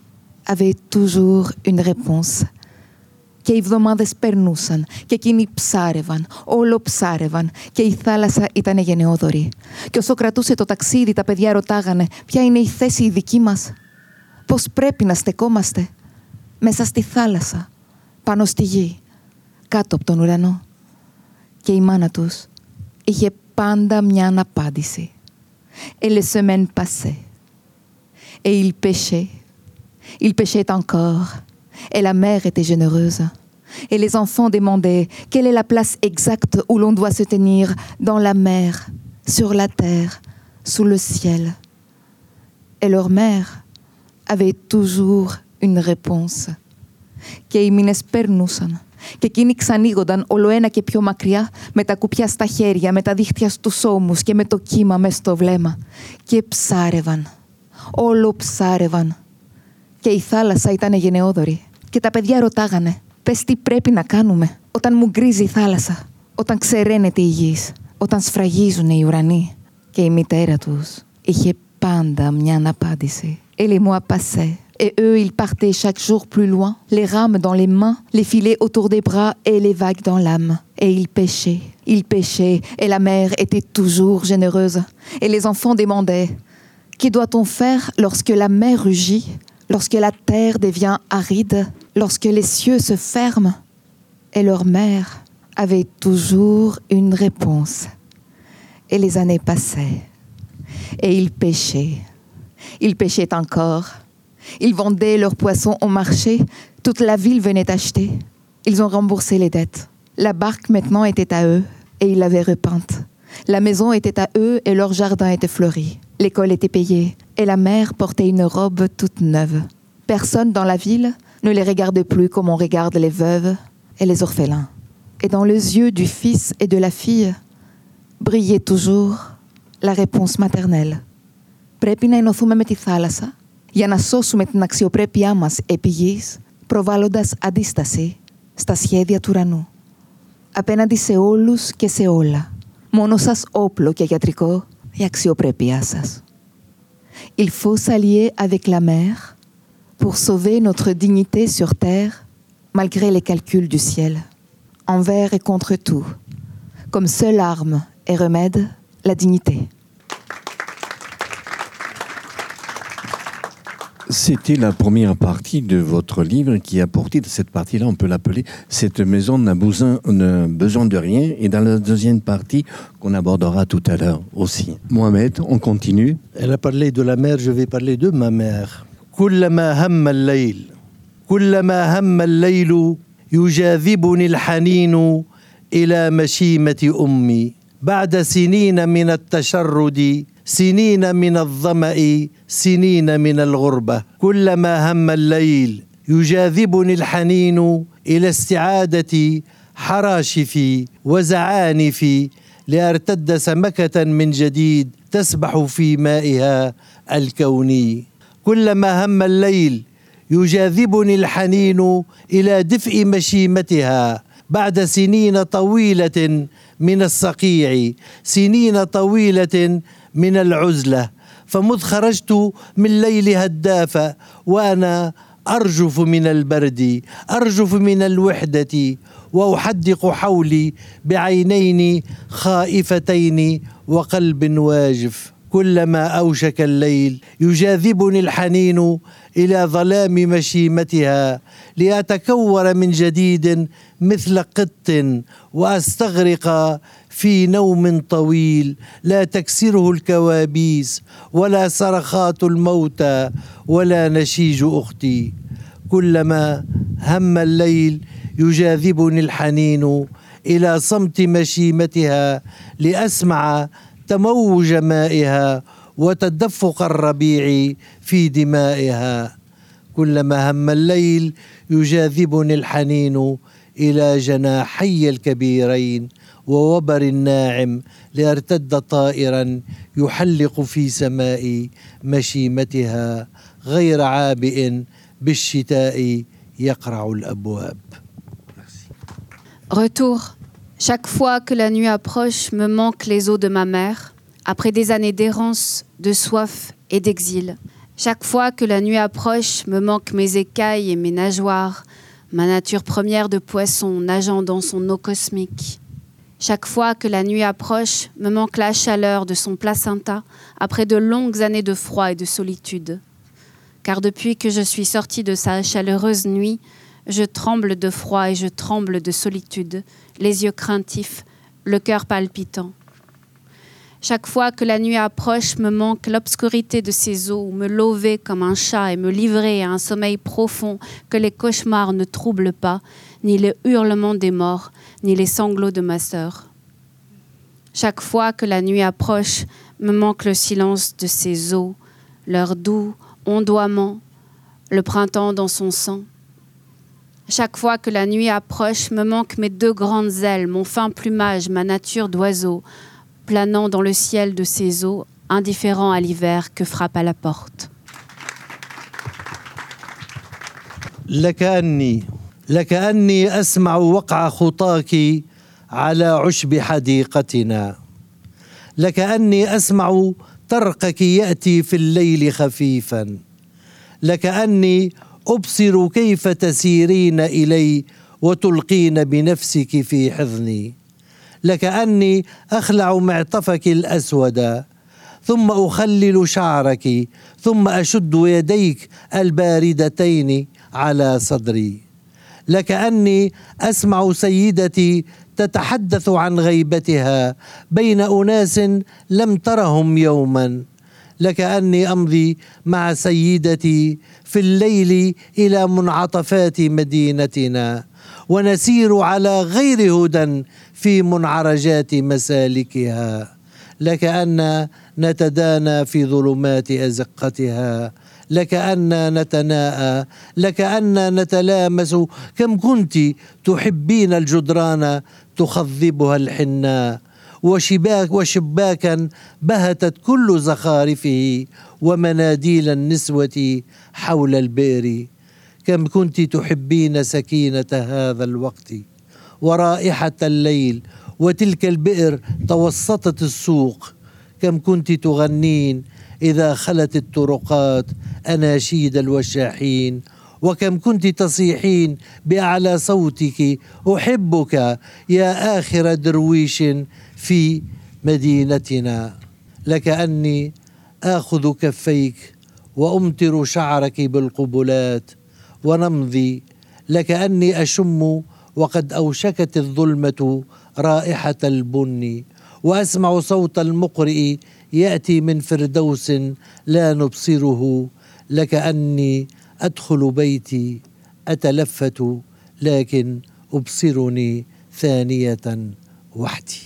[SPEAKER 3] avait toujours une réponse. Και οι εβδομάδες περνούσαν και εκείνοι ψάρευαν, όλο ψάρευαν και η θάλασσα ήταν γενναιόδορη. Και όσο κρατούσε το ταξίδι τα παιδιά ρωτάγανε ποια είναι η θέση η δική μας. Πώς πρέπει να στεκόμαστε μέσα στη θάλασσα, πάνω στη γη, κάτω από τον ουρανό. Και η μάνα τους είχε πάντα μια απάντηση. Et les semaines passaient. Et il pêchait. Il pêchait encore. Et la mer était généreuse. Et les enfants demandaient quelle est la place exacte où l'on doit se tenir dans la mer, sur la terre, sous le ciel. Et leur mère avait toujours une réponse. Και οι μήνες περνούσαν. Και εκείνοι ξανοίγονταν όλο ένα και πιο μακριά, με τα κουπιά στα χέρια, με τα δίχτυα στους ώμους και με το κύμα μες στο βλέμμα. Και ψάρευαν. Όλο ψάρευαν. Και η θάλασσα ήταν γενναιόδορη. Και τα παιδιά ρωτάγανε, πες τι πρέπει να κάνουμε όταν μου γκρίζει η θάλασσα, όταν ξεραίνεται η γης, όταν σφραγίζουν οι ουρανοί. Και η μητέρα τους είχε πάντα μια απάντηση. Et les mois passaient. Et eux, ils partaient chaque jour plus loin, les rames dans les mains, les filets autour des bras et les vagues dans l'âme. Et ils pêchaient, ils pêchaient, et la mer était toujours généreuse. Et les enfants demandaient, que doit-on faire lorsque la mer rugit, lorsque la terre devient aride, lorsque les cieux se ferment? Et leur mère avait toujours une réponse. Et les années passaient, et ils pêchaient. Ils pêchaient encore. Ils vendaient leurs poissons au marché. Toute la ville venait acheter. Ils ont remboursé les dettes. La barque maintenant était à eux et ils l'avaient repeinte. La maison était à eux et leur jardin était fleuri. L'école était payée et la mère portait une robe toute neuve. Personne dans la ville ne les regardait plus comme on regarde les veuves et les orphelins. Et dans les yeux du fils et de la fille brillait toujours la réponse maternelle. Πρέπει να ενωθούμε με τη θάλασσα για να σώσουμε την αξιοπρέπειά μας επί γης, προβάλλοντας αντίσταση στα σχέδια του ουρανού. Απέναντι σε όλους και σε όλα, μόνο σας όπλο και γιατρικό, η αξιοπρέπειά σας. Il faut s'allier avec la mer pour sauver notre dignité sur terre, malgré les calculs du ciel, envers et contre tout, comme seule arme et remède, la dignité.
[SPEAKER 2] C'était la première partie de votre livre qui a porté, de cette partie-là, on peut l'appeler « Cette maison n'a besoin, n'a besoin de rien » et dans la deuxième partie qu'on abordera tout à l'heure aussi. Mohamed, on continue.
[SPEAKER 4] Elle a parlé de la mère, je vais parler de ma mère. كلما هم الليل كلما هم الليل يجاذبني الحنين إلى مشيمة أمي بعد سنين من التشرد سنين من الظمأ سنين من الغربة كلما هم الليل يجاذبني الحنين إلى استعادة حراشفي وزعانفي لأرتد سمكة من جديد تسبح في مائها الكوني كلما هم الليل يجاذبني الحنين إلى دفء مشيمتها بعد سنين طويلة من الصقيع سنين طويلة من العزلة فمذ خرجت من ليلها الدافئ وأنا أرجف من البرد أرجف من الوحدة وأحدق حولي بعينين خائفتين وقلب واجف كلما أوشك الليل يجاذبني الحنين إلى ظلام مشيمتها لأتكور من جديد مثل قط وأستغرق في نوم طويل لا تكسره الكوابيس ولا صرخات الموتى ولا نشيج أختي كلما هم الليل يجاذبني الحنين إلى صمت مشيمتها لأسمع تموج مائها وتدفق الربيع في دمائها كلما هم الليل يجاذبني الحنين إلى جناحي الكبيرين ووبر الناعم لأرتد طائرا يحلق في سماء مشيمتها غير عابئ بالشتاء يقرع الأبواب.
[SPEAKER 5] Retour. Chaque fois que la nuit approche, me manquent les os de ma mère. Après des années d'errance, de soif et d'exil, Chaque fois que la nuit approche, me manquent mes écailles et mes nageoires, ma nature première de poisson nageant dans son eau cosmique. Chaque fois que la nuit approche, me manque la chaleur de son placenta après de longues années de froid et de solitude. Car depuis que je suis sortie de sa chaleureuse nuit, je tremble de froid et je tremble de solitude, les yeux craintifs, le cœur palpitant. Chaque fois que la nuit approche, me manque l'obscurité de ses eaux, me lever comme un chat et me livrer à un sommeil profond que les cauchemars ne troublent pas, ni le hurlement des morts, ni les sanglots de ma sœur. Chaque fois que la nuit approche, me manque le silence de ses eaux, leur doux ondoiement, le printemps dans son sang. Chaque fois que la nuit approche, me manquent mes deux grandes ailes, mon fin plumage, ma nature d'oiseau, planant dans le ciel de ses eaux, indifférent à l'hiver que frappe à la porte.
[SPEAKER 4] لكأني لكأني أسمع وقع خطاك على عشب حديقتنا لكأني أسمع طرقك يأتي في الليل خفيفا لكأني أبصر كيف تسيرين إلي وتلقين بنفسك في حضني لكأني أخلع معطفك الأسود ثم أخلل شعرك ثم أشد يديك الباردتين على صدري لكأني أسمع سيدتي تتحدث عن غيبتها بين أناس لم ترهم يوما لكأني أمضي مع سيدتي في الليل إلى منعطفات مدينتنا ونسير على غير هدى في منعرجات مسالكها لكأن نتدانى في ظلمات أزقتها لكأن نتناءى لكأن نتلامس كم كنت تحبين الجدران تخضبها الحناء وشباك وشباكا بهتت كل زخارفه ومناديل النسوة حول البئر كم كنت تحبين سكينة هذا الوقت ورائحة الليل وتلك البئر توسطت السوق كم كنت تغنين إذا خلت الطرقات أناشيد الوشاحين وكم كنت تصيحين بأعلى صوتك أحبك يا آخر درويش في مدينتنا لكأني آخذ كفيك وأمطر شعرك بالقبلات ونمضي لكأني أشم وقد أوشكت الظلمة رائحة البن وأسمع صوت المقرئ يأتي من فردوس لا نبصره لكأني أدخل بيتي أتلفت لكن أبصرني ثانية وحدي.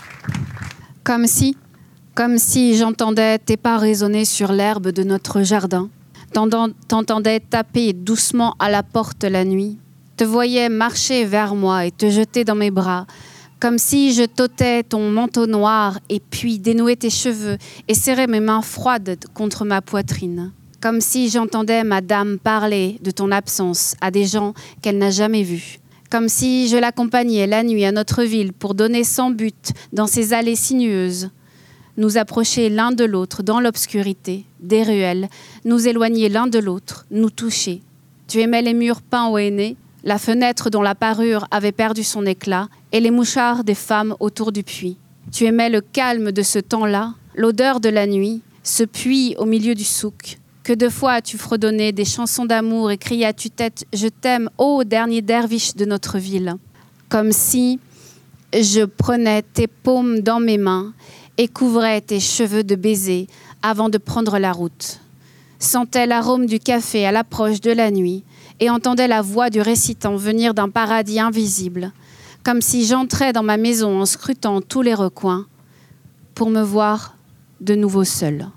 [SPEAKER 5] Comme si, comme si j'entendais tes pas résonner sur l'herbe de notre jardin, t'entendais taper doucement à la porte la nuit, te voyais marcher vers moi et te jeter dans mes bras, comme si je t'ôtais ton manteau noir et puis dénouais tes cheveux et serrais mes mains froides contre ma poitrine. Comme si j'entendais madame parler de ton absence à des gens qu'elle n'a jamais vus. Comme si je l'accompagnais la nuit à notre ville pour donner sans but dans ces allées sinueuses, nous approcher l'un de l'autre dans l'obscurité, des ruelles, nous éloigner l'un de l'autre, nous toucher. Tu aimais les murs peints au henné, la fenêtre dont la parure avait perdu son éclat et les mouchards des femmes autour du puits. Tu aimais le calme de ce temps-là, l'odeur de la nuit, ce puits au milieu du souk. Que de fois as-tu fredonné des chansons d'amour et crié à tue-tête « Je t'aime, ô dernier derviche de notre ville !» Comme si je prenais tes paumes dans mes mains et couvrais tes cheveux de baisers avant de prendre la route. Sentais l'arôme du café à l'approche de la nuit et entendais la voix du récitant venir d'un paradis invisible, comme si j'entrais dans ma maison en scrutant tous les recoins pour me voir de nouveau seule.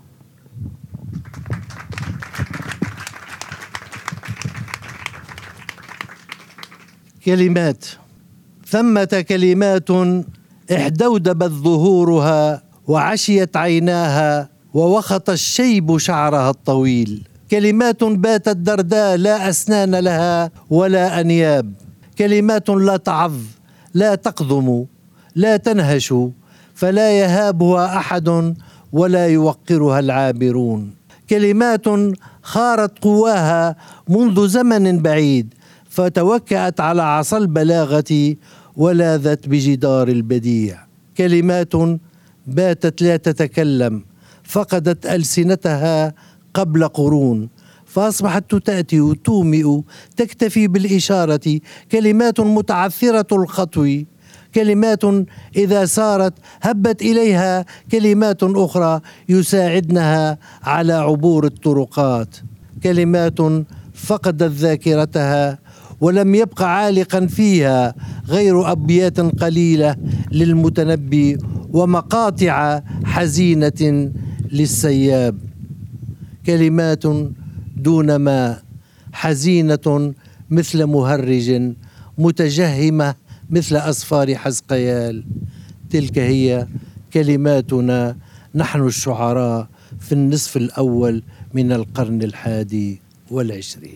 [SPEAKER 4] كلمات ثمة كلمات احدودبت ظهورها وعشيت عيناها ووخط الشيب شعرها الطويل كلمات باتت درداء لا أسنان لها ولا أنياب كلمات لا تعظ لا تقضم لا تنهش فلا يهابها أحد ولا يوقرها العابرون كلمات خارت قواها منذ زمن بعيد فتوكأت على عصا البلاغة ولاذت بجدار البديع. كلمات باتت لا تتكلم فقدت ألسنتها قبل قرون فأصبحت تأتي وتومئ تكتفي بالإشارة. كلمات متعثرة الخطو، كلمات إذا سارت هبت إليها كلمات أخرى يساعدنها على عبور الطرقات. كلمات فقدت ذاكرتها ولم يبق عالقا فيها غير أبيات قليلة للمتنبي ومقاطع حزينة للسياب. كلمات دون ماء، حزينة مثل مهرج، متجهمة مثل أصفار حزقيال. تلك هي كلماتنا نحن الشعراء في النصف الأول من القرن الحادي والعشرين.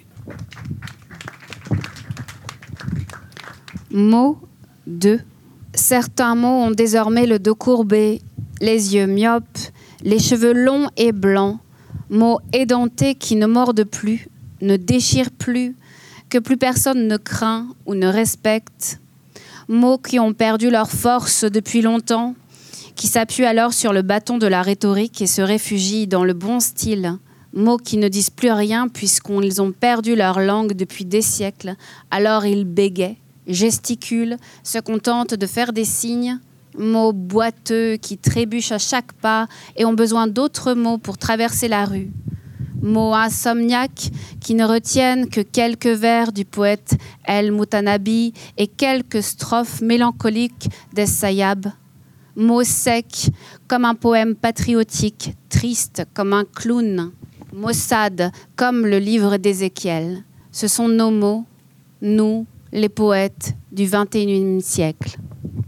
[SPEAKER 5] Mot deux. Certains mots ont désormais le dos courbé, les yeux myopes, les cheveux longs et blancs, mots édentés qui ne mordent plus, ne déchirent plus, que plus personne ne craint ou ne respecte, mots qui ont perdu leur force depuis longtemps, qui s'appuient alors sur le bâton de la rhétorique et se réfugient dans le bon style, mots qui ne disent plus rien puisqu'ils ont perdu leur langue depuis des siècles, alors ils bégayent, gesticulent, se contentent de faire des signes, mots boiteux qui trébuchent à chaque pas et ont besoin d'autres mots pour traverser la rue. Mots insomniaques qui ne retiennent que quelques vers du poète El Mutanabi et quelques strophes mélancoliques d'Es-Sayab. Mots secs comme un poème patriotique, triste comme un clown. Maussade comme le livre d'Ézéchiel. Ce sont nos mots, nous, les poètes du vingt et unième siècle.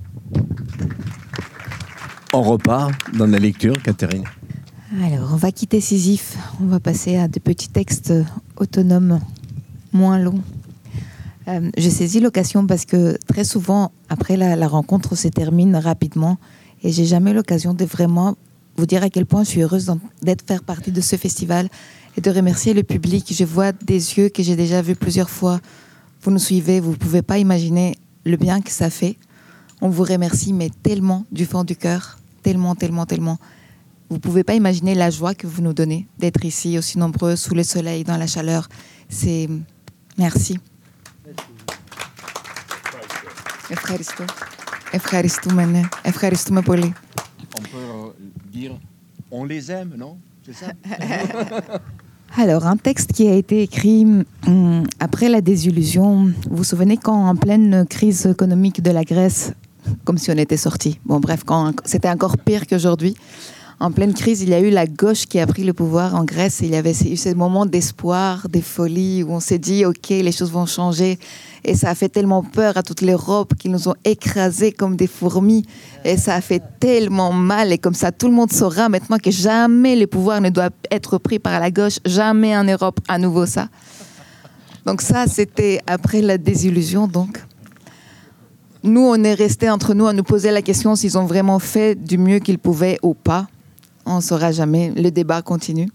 [SPEAKER 2] On repart dans la lecture, Catherine.
[SPEAKER 3] Alors, on va quitter Sisyphe, on va passer à des petits textes autonomes, moins longs. Euh, je saisis l'occasion parce que très souvent, après la, la rencontre se termine rapidement et j'ai jamais l'occasion de vraiment vous dire à quel point je suis heureuse d'être faire partie de ce festival et de remercier le public. Je vois des yeux que j'ai déjà vus plusieurs fois. Vous nous suivez, vous ne pouvez pas imaginer le bien que ça fait. On vous remercie, mais tellement du fond du cœur, tellement, tellement, tellement. Vous ne pouvez pas imaginer la joie que vous nous donnez d'être ici, aussi nombreux, sous le soleil, dans la chaleur. C'est... Merci. Ευχαριστώ. Ευχαριστούμε, ευχαριστούμε πολύ.
[SPEAKER 2] On peut dire on les aime, non? C'est ça?
[SPEAKER 3] Alors, un texte qui a été écrit hum, après la désillusion. Vous vous souvenez quand, en pleine crise économique de la Grèce, comme si on était sorti. Bon, bref, quand c'était encore pire qu'aujourd'hui. En pleine crise, il y a eu la gauche qui a pris le pouvoir en Grèce. Il y avait eu ces moments d'espoir, de folie, où on s'est dit, OK, les choses vont changer. Et ça a fait tellement peur à toute l'Europe qu'ils nous ont écrasés comme des fourmis. Et ça a fait tellement mal. Et comme ça, tout le monde saura maintenant que jamais le pouvoir ne doit être pris par la gauche. Jamais en Europe, à nouveau ça. Donc ça, c'était après la désillusion, donc. Nous, on est restés entre nous à nous poser la question s'ils ont vraiment fait du mieux qu'ils pouvaient ou pas. On ne saura jamais, le débat continue.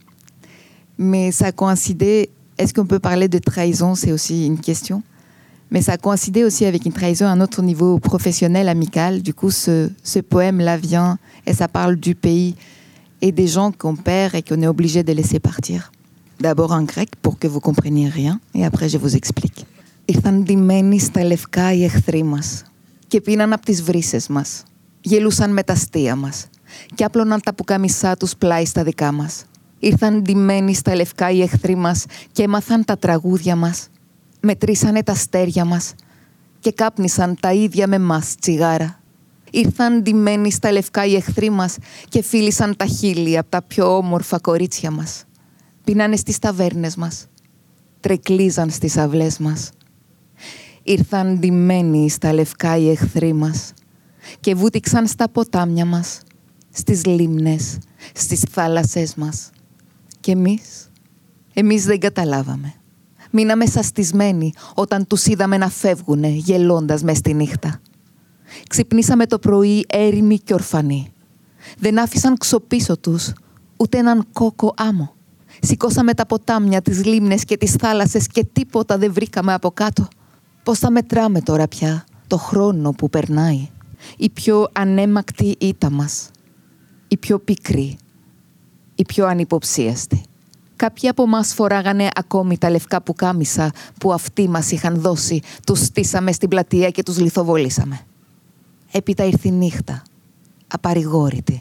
[SPEAKER 3] Mais ça a coïncidé, est-ce qu'on peut parler de trahison? C'est aussi une question. Mais ça a coïncidé aussi avec une trahison à un autre niveau professionnel, amical. Du coup, ce, ce poème-là vient et ça parle du pays et des gens qu'on perd et qu'on est obligé de laisser partir. D'abord en grec pour que vous compreniez rien et après je vous explique. Ήρθαν ντυμένοι στα λευκά οι εχθροί μας και πίναν από τις βρύσες μας. Γελούσαν με τα αστεία μας και άπλωναν τα πουκάμισά τους πλάι στα δικά μας. Ήρθαν ντυμένοι στα λευκά οι εχθροί μας και έμαθαν τα τραγούδια μας. Μετρήσανε τα αστέρια μας και κάπνισαν τα ίδια με μας τσιγάρα. Ήρθαν ντυμένοι στα λευκά οι εχθροί μας και φίλησαν τα χείλη από τα πιο όμορφα κορίτσια μας. Πίνανε στις ταβέρνες μας. Τρεκλίζαν στις αυλές μας. Ήρθαν ντυμένοι στα λευκά οι εχθροί μας και βούτυξαν στα ποτάμια μας, στις λίμνες, στις θάλασσές μας. Και εμείς, εμείς δεν καταλάβαμε. Μείναμε σαστισμένοι όταν τους είδαμε να φεύγουνε γελώντας μες στη νύχτα. Ξυπνήσαμε το πρωί έρημοι και ορφανοί. Δεν άφησαν ξοπίσω τους ούτε έναν κόκο άμμο. Σηκώσαμε τα ποτάμια, τις λίμνες και τις θάλασσες και τίποτα δεν βρήκαμε από κάτω. Πώς θα μετράμε τώρα πια το χρόνο που περνάει? Η πιο ανέμακτη ήττα μας, η πιο πικρή, η πιο ανυποψίαστη. Κάποιοι από μας φοράγανε ακόμη τα λευκά πουκάμισα που αυτοί μας είχαν δώσει. Τους στήσαμε στην πλατεία και τους λιθοβολήσαμε. Έπειτα ήρθε η νύχτα, απαρηγόρητη.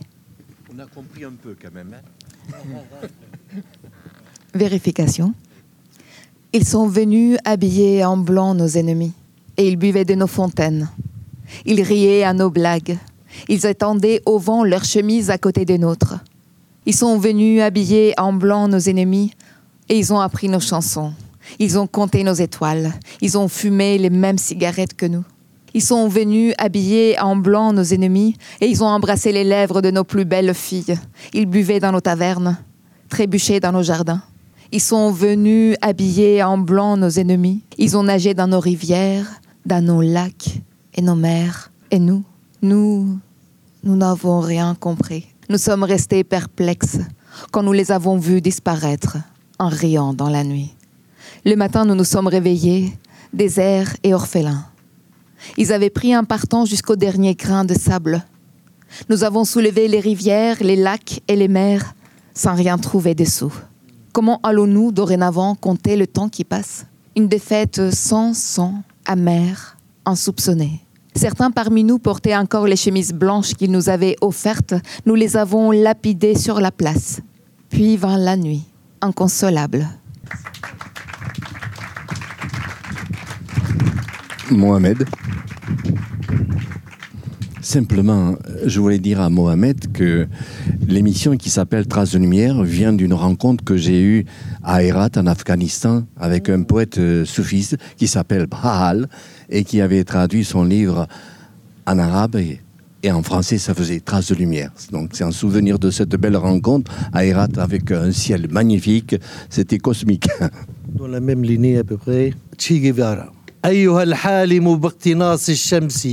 [SPEAKER 3] Vérification. Ils sont venus habiller en blanc nos ennemis et ils buvaient de nos fontaines. Ils riaient à nos blagues. Ils étendaient au vent leurs chemises à côté des nôtres. Ils sont venus habiller en blanc nos ennemis et ils ont appris nos chansons. Ils ont compté nos étoiles. Ils ont fumé les mêmes cigarettes que nous. Ils sont venus habiller en blanc nos ennemis et ils ont embrassé les lèvres de nos plus belles filles. Ils buvaient dans nos tavernes, trébuchaient dans nos jardins. Ils sont venus habiller en blanc nos ennemis. Ils ont nagé dans nos rivières, dans nos lacs et nos mers. Et nous, nous, nous n'avons rien compris. Nous sommes restés perplexes quand nous les avons vus disparaître en riant dans la nuit. Le matin, nous nous sommes réveillés, déserts et orphelins. Ils avaient pris un partant jusqu'au dernier grain de sable. Nous avons soulevé les rivières, les lacs et les mers sans rien trouver dessous. Comment allons-nous dorénavant compter le temps qui passe? Une défaite sans sang, amère, insoupçonnée. Certains parmi nous portaient encore les chemises blanches qu'ils nous avaient offertes. Nous les avons lapidées sur la place. Puis vint la nuit, inconsolable.
[SPEAKER 2] Mohamed. Simplement, je voulais dire à Mohamed que l'émission qui s'appelle Traces de lumière vient d'une rencontre que j'ai eue à Herat, en Afghanistan, avec un poète soufiste qui s'appelle Bahal et qui avait traduit son livre en arabe et, et en français, ça faisait Traces de lumière. Donc c'est un souvenir de cette belle rencontre à Herat avec un ciel magnifique, c'était cosmique.
[SPEAKER 4] Dans la même lignée à peu près, Che Guevara. أيها الحالم باقتناص الشمس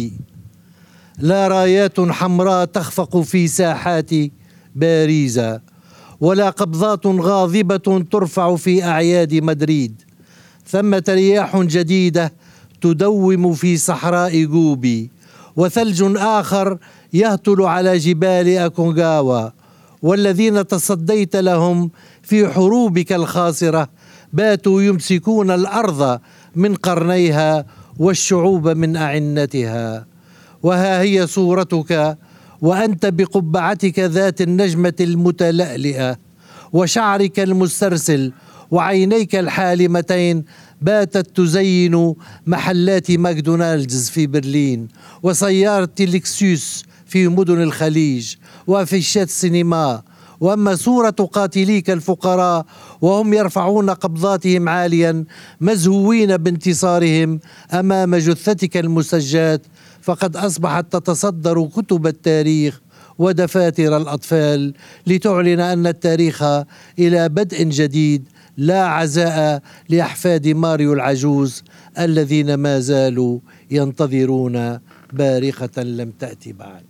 [SPEAKER 4] لا رايات حمراء تخفق في ساحات باريس ولا قبضات غاضبة ترفع في أعياد مدريد ثمة رياح جديدة تدوم في صحراء جوبي وثلج آخر يهطل على جبال أكونغاوا والذين تصديت لهم في حروبك الخاسرة باتوا يمسكون الأرض من قرنيها والشعوب من أعنتها وها هي صورتك وأنت بقبعتك ذات النجمة المتلألئة وشعرك المسترسل وعينيك الحالمتين باتت تزين محلات ماكدونالدز في برلين وسيارة لكسوس في مدن الخليج وأفيشات سينما. وأما صورة قاتليك الفقراء وهم يرفعون قبضاتهم عاليا مزهوين بانتصارهم أمام جثتك المسجات فقد أصبحت تتصدر كتب التاريخ ودفاتر الأطفال لتعلن أن التاريخ إلى بدء جديد لا عزاء لأحفاد ماريو العجوز الذين ما زالوا ينتظرون بارقة لم تأتي بعد.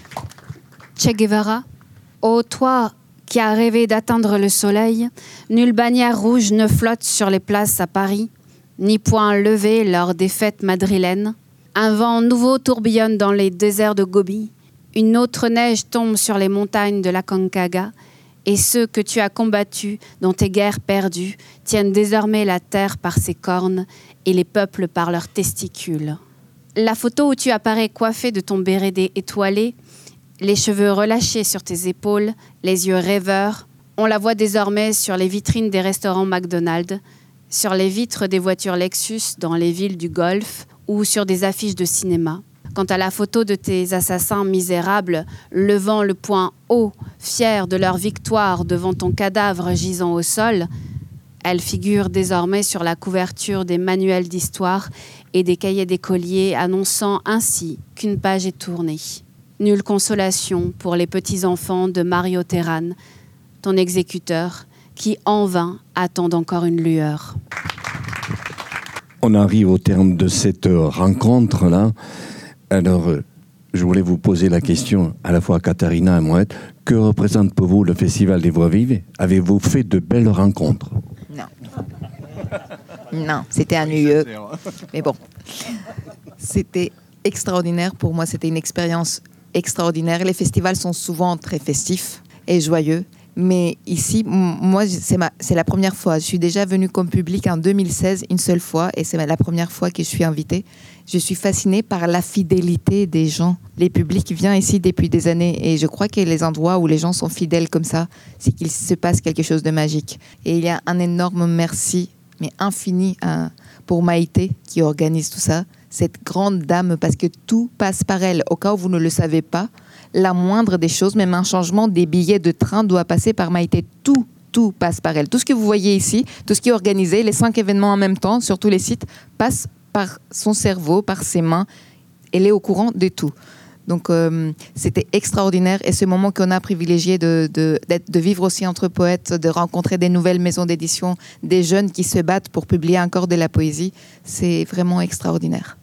[SPEAKER 5] Che Guevara, ô toi qui as rêvé d'atteindre le soleil, nulle bannière rouge ne flotte sur les places à Paris, ni point levé lors des fêtes madrilènes. Un vent nouveau tourbillonne dans les déserts de Gobi, une autre neige tombe sur les montagnes de la Concagua, et ceux que tu as combattus dans tes guerres perdues tiennent désormais la terre par ses cornes et les peuples par leurs testicules. La photo où tu apparais coiffé de ton béret étoilé, les cheveux relâchés sur tes épaules, les yeux rêveurs, on la voit désormais sur les vitrines des restaurants McDonald's, sur les vitres des voitures Lexus dans les villes du Golfe ou sur des affiches de cinéma. Quant à la photo de tes assassins misérables, levant le poing haut, fiers de leur victoire devant ton cadavre gisant au sol, elle figure désormais sur la couverture des manuels d'histoire et des cahiers d'écoliers annonçant ainsi qu'une page est tournée. Nulle consolation pour les petits-enfants de Mario Terán, ton exécuteur, qui en vain attendent encore une lueur.
[SPEAKER 2] On arrive au terme de cette rencontre-là. Alors, je voulais vous poser la question, à la fois à Katharina et à Moët, que représente pour vous le Festival des Voix Vives? Avez-vous fait de belles rencontres?
[SPEAKER 3] Non. Non, c'était ennuyeux. Mais bon, c'était extraordinaire. Pour moi, c'était une expérience extraordinaire. Les festivals sont souvent très festifs et joyeux. Mais ici, moi, c'est, ma, c'est la première fois. Je suis déjà venue comme public en deux mille seize, une seule fois, et c'est la première fois que je suis invitée. Je suis fascinée par la fidélité des gens. Les publics viennent ici depuis des années, et je crois que les endroits où les gens sont fidèles comme ça, c'est qu'il se passe quelque chose de magique. Et il y a un énorme merci, mais infini, à, pour Maïté qui organise tout ça. Cette grande dame, parce que tout passe par elle. Au cas où vous ne le savez pas, la moindre des choses, même un changement des billets de train doit passer par Maïté. Tout, tout passe par elle. Tout ce que vous voyez ici, tout ce qui est organisé, les cinq événements en même temps sur tous les sites, passe par son cerveau, par ses mains. Elle est au courant de tout. Donc, euh, c'était extraordinaire. Et ce moment qu'on a privilégié de, de, de vivre aussi entre poètes, de rencontrer des nouvelles maisons d'édition, des jeunes qui se battent pour publier encore de la poésie, c'est vraiment extraordinaire.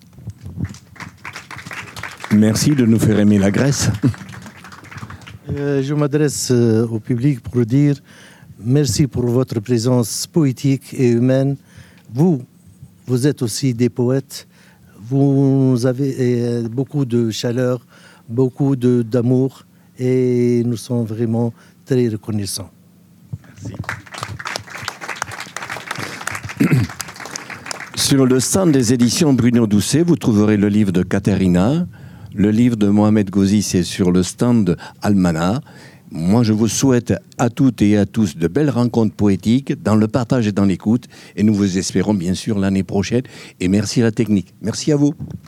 [SPEAKER 2] Merci de nous faire aimer la Grèce.
[SPEAKER 4] Euh, je m'adresse euh, au public pour dire merci pour votre présence poétique et humaine. Vous, vous êtes aussi des poètes. Vous avez euh, beaucoup de chaleur, beaucoup de, d'amour et nous sommes vraiment très reconnaissants.
[SPEAKER 2] Merci. Sur le stand des éditions Bruno Doucet, vous trouverez le livre de Katharina. Le livre de Mohamed Gauzy, c'est sur le stand Almanach. Moi, je vous souhaite à toutes et à tous de belles rencontres poétiques dans le partage et dans l'écoute. Et nous vous espérons bien sûr l'année prochaine. Et merci à la technique. Merci à vous.